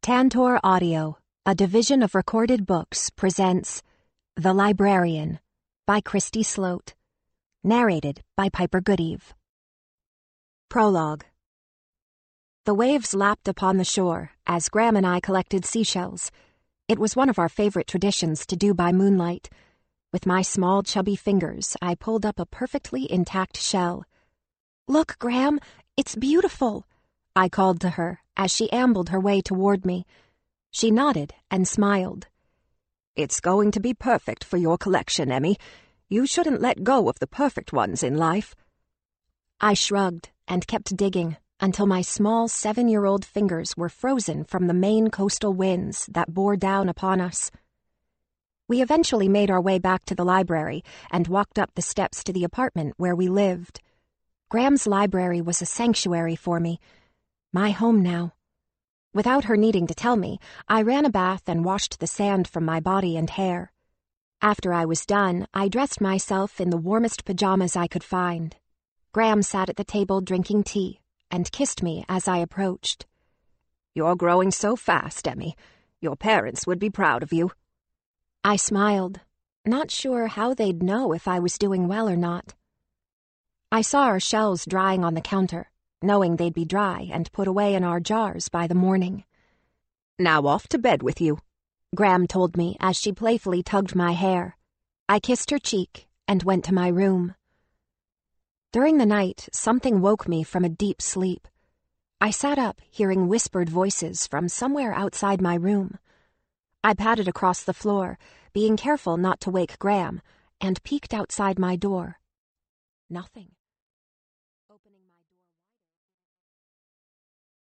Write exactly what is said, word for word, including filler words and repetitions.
Tantor Audio, a division of Recorded Books, presents The Librarian by Christy Sloat, narrated by Piper Goodeve. Prologue. The waves lapped upon the shore as Graham and I collected seashells. It was one of our favorite traditions to do by moonlight. With my small, chubby fingers, I pulled up a perfectly intact shell. "Look, Graham, it's beautiful," I called to her as she ambled her way toward me. She nodded and smiled. "It's going to be perfect for your collection, Emmy. You shouldn't let go of the perfect ones in life." I shrugged and kept digging until my small seven-year-old fingers were frozen from the Maine coastal winds that bore down upon us. We eventually made our way back to the library and walked up the steps to the apartment where we lived. Graham's library was a sanctuary for me, my home now. Without her needing to tell me, I ran a bath and washed the sand from my body and hair. After I was done, I dressed myself in the warmest pajamas I could find. Graham sat at the table drinking tea and kissed me as I approached. "You're growing so fast, Emmy. Your parents would be proud of you." I smiled, not sure how they'd know if I was doing well or not. I saw our shells drying on the counter, knowing they'd be dry and put away in our jars by the morning. "Now off to bed with you," Graham told me as she playfully tugged my hair. I kissed her cheek and went to my room. During the night, something woke me from a deep sleep. I sat up, hearing whispered voices from somewhere outside my room. I padded across the floor, being careful not to wake Graham, and peeked outside my door. Nothing.